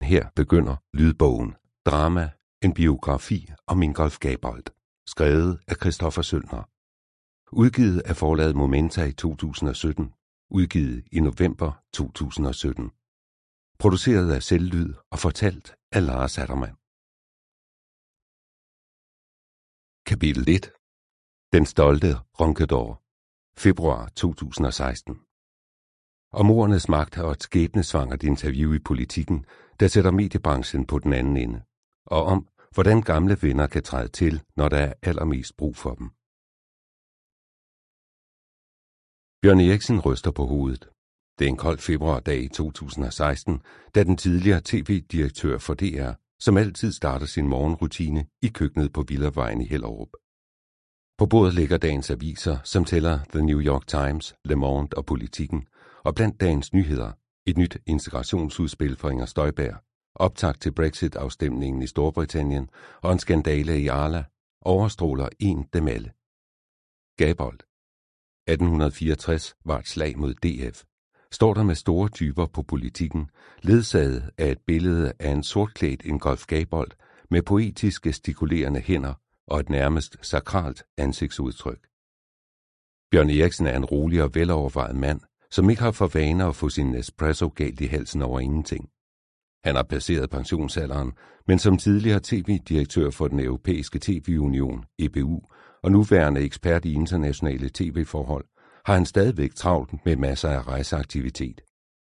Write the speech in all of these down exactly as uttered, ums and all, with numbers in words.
her begynder lydbogen. Drama, en biografi om Ingolf Gabold. Skrevet af Christoffer Sønder. Udgivet af forlaget Momenta i to tusind og sytten. Udgivet i november to tusind og sytten. Produceret af Selvlyd og fortalt af Lars Attermann. Kapitel et. Den stolte Ronkedor. Februar to tusind og seksten. Om ordenes magt og et skæbnesvangert interview i Politiken, der sætter mediebranchen på den anden ende. Og om, hvordan gamle venner kan træde til, når der er allermest brug for dem. Bjørn Eriksen ryster på hovedet. Det er en kold februardag i to tusind og seksten, da den tidligere tv-direktør for D R, som altid starter sin morgenrutine i køkkenet på Villavejen i Hellerup. På bordet ligger dagens aviser, som tæller The New York Times, Le Monde og Politiken, og blandt dagens nyheder, et nyt integrationsudspil fra Inger Støjberg, optakt til Brexit-afstemningen i Storbritannien og en skandale i Arla, overstråler en dem alle. Gabold. atten fireogtres var et slag mod D F. Står der med store typer på Politiken, ledsaget af et billede af en sortklædt Ingolf Gabold med poetisk gestikulerende hænder og et nærmest sakralt ansigtsudtryk. Bjørn Eriksen er en rolig og velovervejet mand, som ikke har for vane at få sin espresso galt i halsen over ingenting. Han har passeret pensionsalderen, men som tidligere tv-direktør for den europæiske tv-union, E B U, og nuværende ekspert i internationale tv-forhold, har han stadigvæk travlt med masser af rejseaktivitet.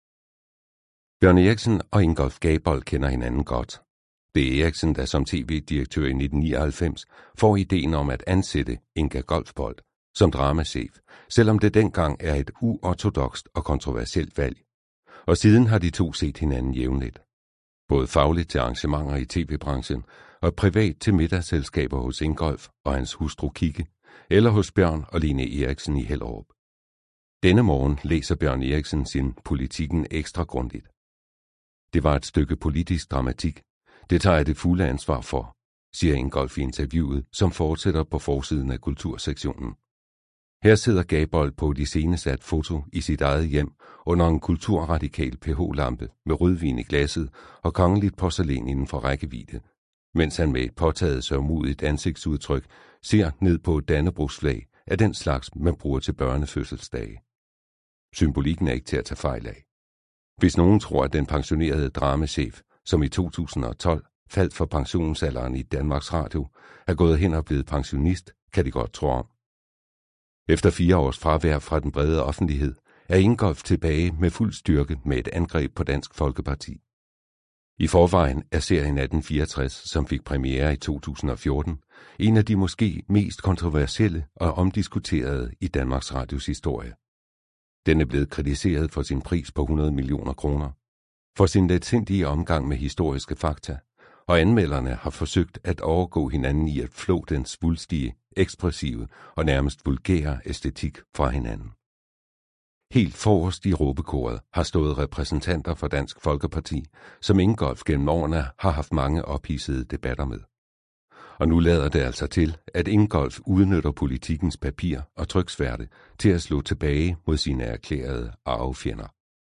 Bjørn Eriksen og Ingolf Gabold kender hinanden godt. Det er Eriksen, der som tv-direktør i nitten nioghalvfems får ideen om at ansætte Inga Golfbold som dramachef, selvom det dengang er et uortodokst og kontroversielt valg. Og siden har de to set hinanden jævnligt. Både fagligt til arrangementer i tv-branchen og privat til middagsselskaber hos Ingolf og hans hustru Kikke, eller hos Bjørn og Lene Eriksen i Hellerup. Denne morgen læser Bjørn Eriksen sin Politiken ekstra grundigt. Det var et stykke politisk dramatik. Det tager jeg det fulde ansvar for, siger Ingolf i interviewet, som fortsætter på forsiden af kultursektionen. Her sidder Gabold på et iscenesat foto i sit eget hjem under en kulturradikal P H-lampe med rødvin i glasset og kongeligt porcelæn inden for rækkevidde, mens han med et påtaget sørgmodigt ansigtsudtryk ser ned på et dannebrogsflag af den slags, man bruger til børnefødselsdage. Symbolikken er ikke til at tage fejl af. Hvis nogen tror, at den pensionerede dramachef, som i to tusind og tolv faldt for pensionsalderen i Danmarks Radio, er gået hen og blevet pensionist, kan de godt tro om. Efter fire års fravær fra den brede offentlighed, er Ingolf tilbage med fuld styrke med et angreb på Dansk Folkeparti. I forvejen er serien atten fireogtres, som fik premiere i to tusind og fjorten, en af de måske mest kontroversielle og omdiskuterede i Danmarks Radios historie. Den er blevet kritiseret for sin pris på hundrede millioner kroner, for sin letsindige omgang med historiske fakta, og anmelderne har forsøgt at overgå hinanden i at flå den svulstige, ekspressive og nærmest vulgære æstetik fra hinanden. Helt forrest i råbekoret har stået repræsentanter for Dansk Folkeparti, som Ingolf gennem årene har haft mange ophidsede debatter med. Og nu lader det altså til, at Ingolf udnytter Politikens papir og tryksværte til at slå tilbage mod sine erklærede arvefjender.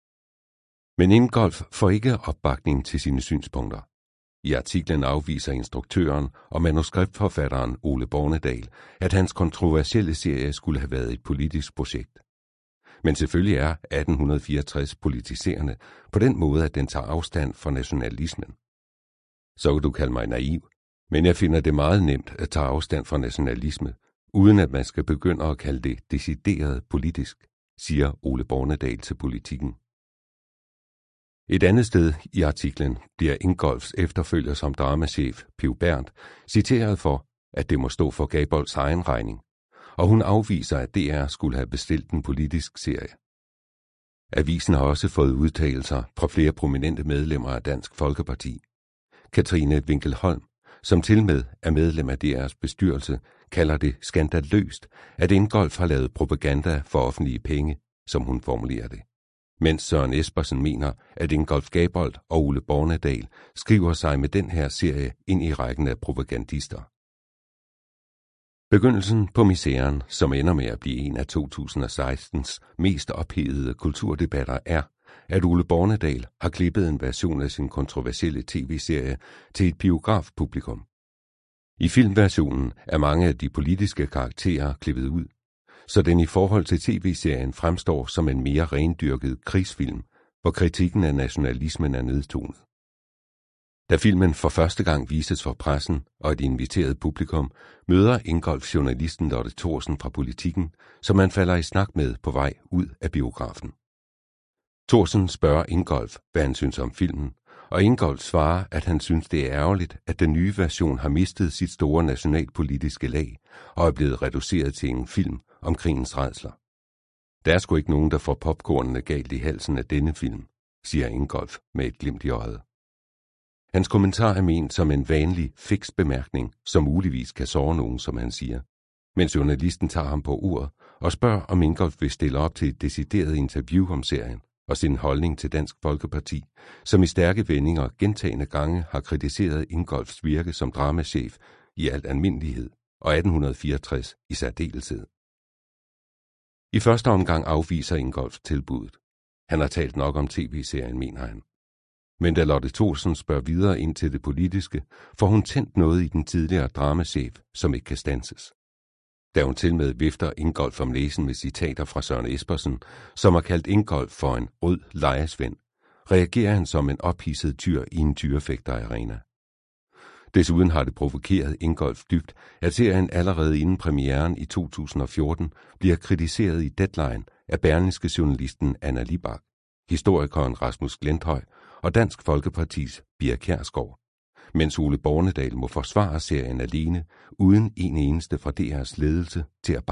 Men Ingolf får ikke opbakning til sine synspunkter. I artiklen afviser instruktøren og manuskriptforfatteren Ole Bornedal, at hans kontroversielle serie skulle have været et politisk projekt. Men selvfølgelig er atten fireogtres politiserende på den måde, at den tager afstand fra nationalismen. Så kan du kalde mig naiv, men jeg finder det meget nemt at tage afstand fra nationalisme, uden at man skal begynde at kalde det decideret politisk, siger Ole Bornedal til Politiken. Et andet sted i artiklen bliver Ingolfs efterfølger som dramachef, Piv Berndt, citeret for, at det må stå for Gabolds egen regning, og hun afviser, at D R skulle have bestilt en politisk serie. Avisen har også fået udtalelser fra flere prominente medlemmer af Dansk Folkeparti. Katrine Winkel-Holm, som tilmed er medlem af D R's bestyrelse, kalder det skandaløst, at Ingolf har lavet propaganda for offentlige penge, som hun formulerer det. Mens Søren Espersen mener, at Ingolf Gabold og Ole Bornedal skriver sig med den her serie ind i rækken af propagandister. Begyndelsen på misæren, som ender med at blive en af to tusind og sekstens mest ophedede kulturdebatter, er, at Ole Bornedal har klippet en version af sin kontroversielle tv-serie til et biografpublikum. I filmversionen er mange af de politiske karakterer klippet ud, så den i forhold til tv-serien fremstår som en mere rendyrket krigsfilm, hvor kritikken af nationalismen er nedtonet. Da filmen for første gang vises for pressen og et inviteret publikum, møder Ingolf journalisten Lotte Thorsen fra Politiken, som man falder i snak med på vej ud af biografen. Thorsen spørger Ingolf, hvad han synes om filmen, og Ingolf svarer, at han synes, det er ærgerligt, at den nye version har mistet sit store nationalpolitiske lag og er blevet reduceret til en film om krigens rædsler. Der er sgu ikke nogen, der får popcornene galt i halsen af denne film, siger Ingolf med et glimt i øjet. Hans kommentar er ment som en vanlig, fiks bemærkning, som muligvis kan såre nogen, som han siger, mens journalisten tager ham på ordet og spørger, om Ingolf vil stille op til et decideret interview om serien og sin holdning til Dansk Folkeparti, som i stærke vendinger gentagne gange har kritiseret Ingolfs virke som dramachef i al almindelighed og atten fireogtres i særdeleshed. I første omgang afviser Ingolf tilbuddet. Han har talt nok om tv-serien, mener han. Men da Lotte Thorsen spørger videre ind til det politiske, får hun tændt noget i den tidligere dramachef, som ikke kan standses. Da hun tilmed vifter Ingolf om næsen med citater fra Søren Espersen, som har kaldt Ingolf for en rød lejesvend, reagerer han som en ophidset tyr i en tyrefægterarena. Desuden har det provokeret Ingolf dybt, at serien allerede inden premieren i to tusind og fjorten bliver kritiseret i Deadline af berlingske journalisten Anna Libak, historikeren Rasmus Glenthøj og Dansk Folkepartis Pia Kjærsgaard, mens Ole Bornedal må forsvare serien alene, uden en eneste fra D R's ledelse til at